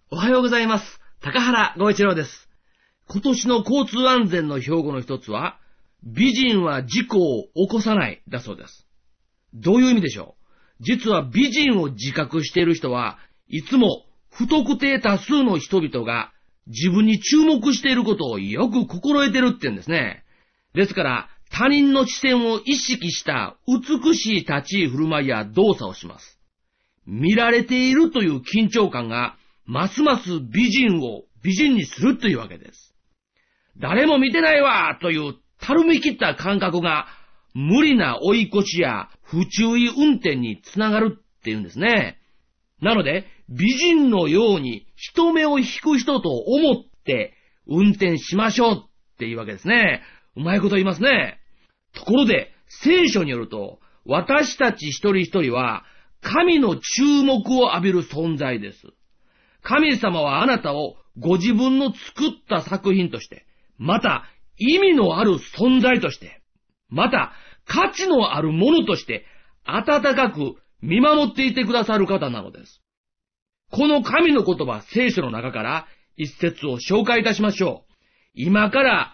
おはようございます。高原剛一郎です。今年の交通安全の標語の一つは、美人は事故を起こさないだそうです。どういう意味でしょう？実は美人を自覚している人はいつも不特定多数の人々が自分に注目していることをよく心得てるって言うんですね。ですから他人の視線を意識した美しい立ち居振る舞いや動作をします。見られているという緊張感がますます美人を美人にするというわけです。誰も見てないわというたるみ切った感覚が無理な追い越しや不注意運転につながるっていうんですね。なので美人のように人目を引く人と思って運転しましょうっていうわけですね。うまいこと言いますね。ところで聖書によると私たち一人一人は神の注目を浴びる存在です。神様はあなたをご自分の作った作品として、また意味のある存在として、また価値のあるものとして温かく見守っていてくださる方なのです。この神の言葉、聖書の中から一節を紹介いたしましょう。今から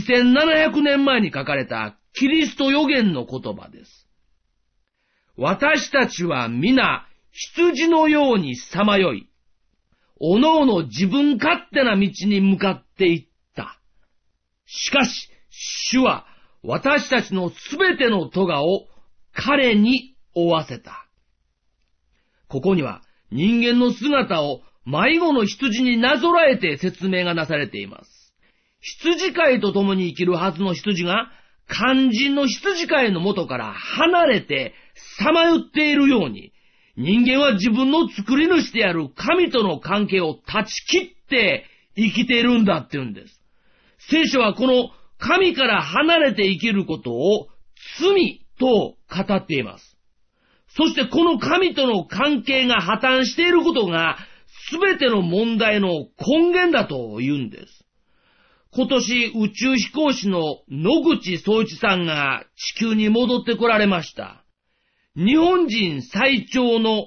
2700年前に書かれたキリスト預言の言葉です。私たちは皆羊のようにさまよい、おのおの自分勝手な道に向かっていった。しかし、主は私たちのすべての咎を彼に負わせた。ここには人間の姿を迷子の羊になぞらえて説明がなされています。羊飼いと共に生きるはずの羊が肝心の羊飼いの元から離れてさまよっているように、人間は自分の作り主である神との関係を断ち切って生きているんだって言うんです。聖書はこの神から離れて生きることを罪と語っています。そしてこの神との関係が破綻していることが全ての問題の根源だと言うんです。今年宇宙飛行士の野口聡一さんが地球に戻ってこられました。日本人最長の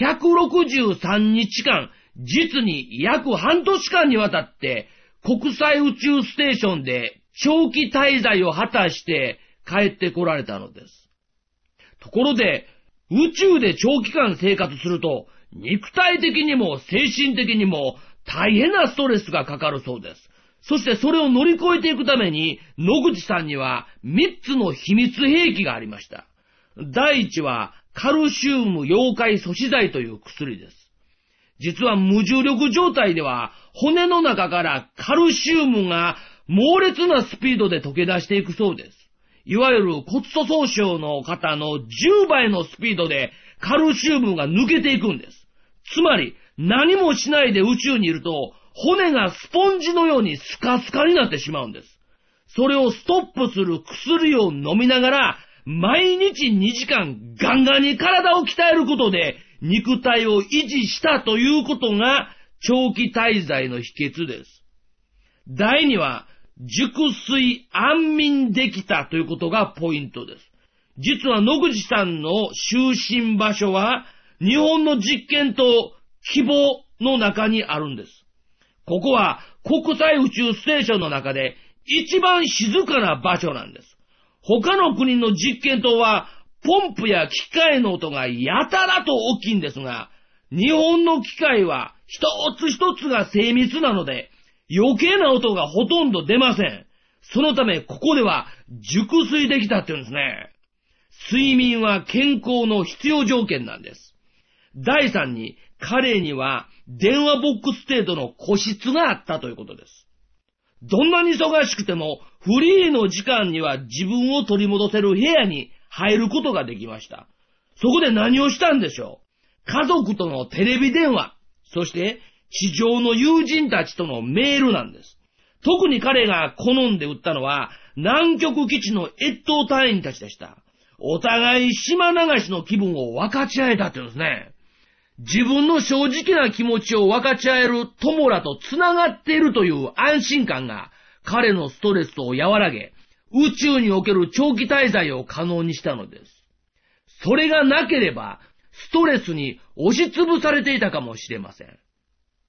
163日間、実に約半年間にわたって国際宇宙ステーションで長期滞在を果たして帰ってこられたのです。ところで、宇宙で長期間生活すると、肉体的にも精神的にも大変なストレスがかかるそうです。そしてそれを乗り越えていくために、野口さんには3つの秘密兵器がありました。第一はカルシウム溶解阻止剤という薬です。実は無重力状態では骨の中からカルシウムが猛烈なスピードで溶け出していくそうです。いわゆる骨粗鬆症の方の10倍のスピードでカルシウムが抜けていくんです。つまり何もしないで宇宙にいると骨がスポンジのようにスカスカになってしまうんです。それをストップする薬を飲みながら毎日2時間ガンガンに体を鍛えることで肉体を維持したということが長期滞在の秘訣です。第2は熟睡安眠できたということがポイントです。実は野口さんの就寝場所は日本の実験棟希望の中にあるんです。ここは国際宇宙ステーションの中で一番静かな場所なんです。他の国の実験棟はポンプや機械の音がやたらと大きいんですが、日本の機械は一つ一つが精密なので余計な音がほとんど出ません。そのためここでは熟睡できたって言うんですね。睡眠は健康の必要条件なんです。第3に彼には電話ボックス程度の個室があったということです。どんなに忙しくてもフリーの時間には自分を取り戻せる部屋に入ることができました。そこで何をしたんでしょう？家族とのテレビ電話、そして地上の友人たちとのメールなんです。特に彼が好んで打ったのは南極基地の越冬隊員たちでした。お互い島流しの気分を分かち合えたって言うんですね。自分の正直な気持ちを分かち合える友らとつながっているという安心感が彼のストレスを和らげ、宇宙における長期滞在を可能にしたのです。それがなければストレスに押しつぶされていたかもしれません。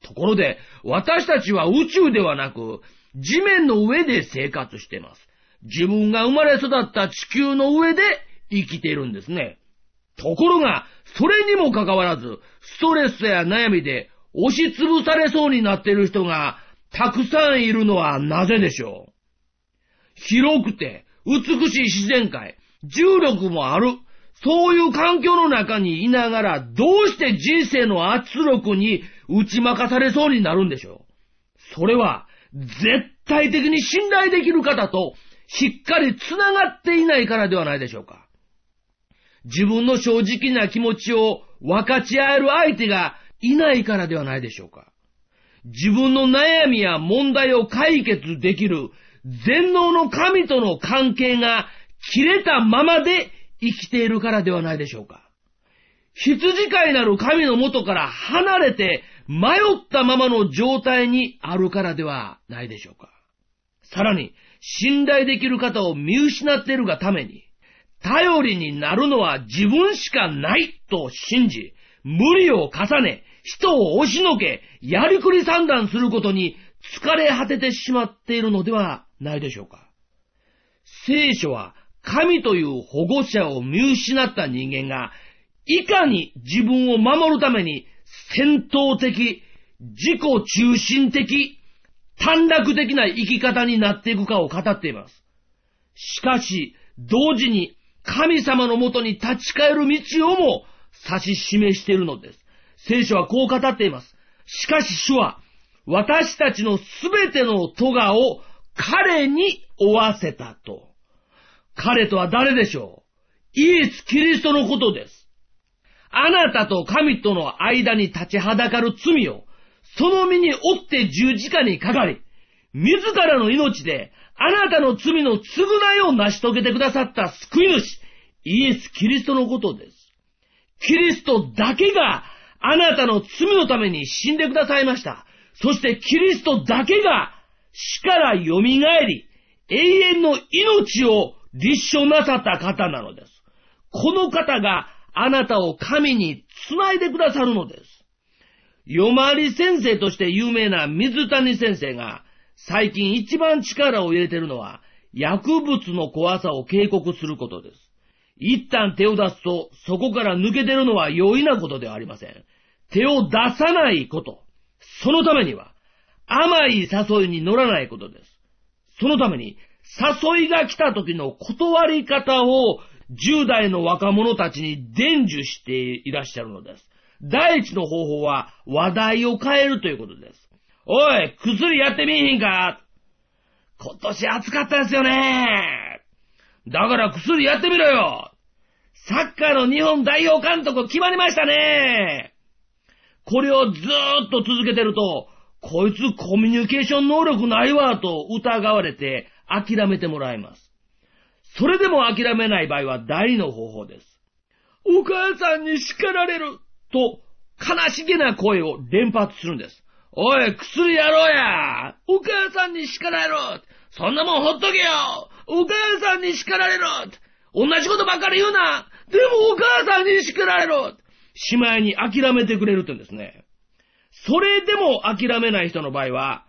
ところで、私たちは宇宙ではなく、地面の上で生活しています。自分が生まれ育った地球の上で生きているんですね。ところが、それにもかかわらず、ストレスや悩みで押しつぶされそうになっている人がたくさんいるのはなぜでしょう。広くて美しい自然界、重力もある、そういう環境の中にいながら、どうして人生の圧力に打ち負かされそうになるんでしょう。それは、絶対的に信頼できる方としっかりつながっていないからではないでしょうか。自分の正直な気持ちを分かち合える相手がいないからではないでしょうか。自分の悩みや問題を解決できる全能の神との関係が切れたままで生きているからではないでしょうか。羊飼いなる神の元から離れて迷ったままの状態にあるからではないでしょうか。さらに、信頼できる方を見失っているがために、頼りになるのは自分しかないと信じ、無理を重ね、人を押しのけ、やりくり算段することに疲れ果ててしまっているのではないでしょうか。聖書は神という保護者を見失った人間が、いかに自分を守るために戦闘的、自己中心的、短絡的な生き方になっていくかを語っています。しかし、同時に神様のもとに立ち返る道をも指し示しているのです。聖書はこう語っています。しかし主は、私たちのすべての咎を彼に負わせたと。彼とは誰でしょう？イエス・キリストのことです。あなたと神との間に立ちはだかる罪を、その身に負って十字架にかかり、自らの命であなたの罪の償いを成し遂げてくださった救い主、イエス・キリストのことです。キリストだけがあなたの罪のために死んでくださいました。そしてキリストだけが死から蘇り、永遠の命を立証なさった方なのです。この方があなたを神につないでくださるのです。夜回り先生として有名な水谷先生が最近一番力を入れているのは薬物の怖さを警告することです。一旦手を出すとそこから抜け出るのは容易なことではありません。手を出さないこと。そのためには甘い誘いに乗らないことです。そのために誘いが来た時の断り方を10代の若者たちに伝授していらっしゃるのです。第一の方法は話題を変えるということです。おい、薬やってみいひんか？今年暑かったですよね。だから薬やってみろよ。サッカーの日本代表監督決まりましたね。これをずーっと続けてると、こいつコミュニケーション能力ないわと疑われて諦めてもらいます。それでも諦めない場合は第二の方法です。お母さんに叱られると悲しげな声を連発するんです。おい、薬やろうや。お母さんに叱られろ。そんなもんほっとけよ。お母さんに叱られろ。同じことばっかり言うな。でもお母さんに叱られろ。しまいに諦めてくれるって言うんですね。それでも諦めない人の場合は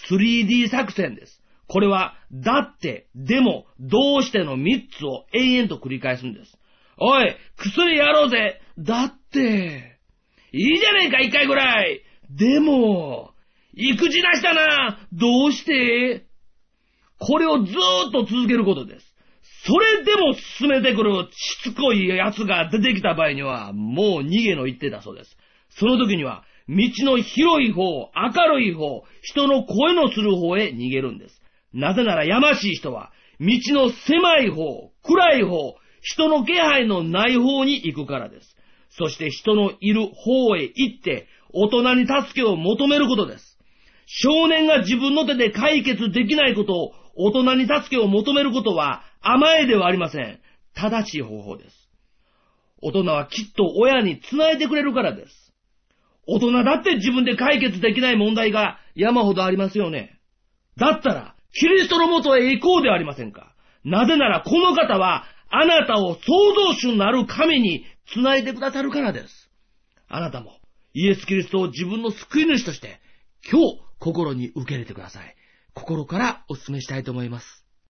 3D 作戦です。これはだって、でも、どうしての3つを延々と繰り返すんです。おい、薬やろうぜ。だって、いいじゃねえか1回ぐらい。でも、育児出したな。どうして？これをずーっと続けることです。それでも進めてくるしつこい奴が出てきた場合には、もう逃げの一手だそうです。その時には、道の広い方、明るい方、人の声のする方へ逃げるんです。なぜならやましい人は、道の狭い方、暗い方、人の気配のない方に行くからです。そして人のいる方へ行って、大人に助けを求めることです。少年が自分の手で解決できないことを大人に助けを求めることは甘えではありません。正しい方法です。大人はきっと親につないでくれるからです。大人だって自分で解決できない問題が山ほどありますよね。だったら、キリストのもとへ行こうではありませんか。なぜならこの方はあなたを創造主なる神につないでくださるからです。あなたもイエス・キリストを自分の救い主として今日心に受け入れてください。心からお勧めしたいと思います。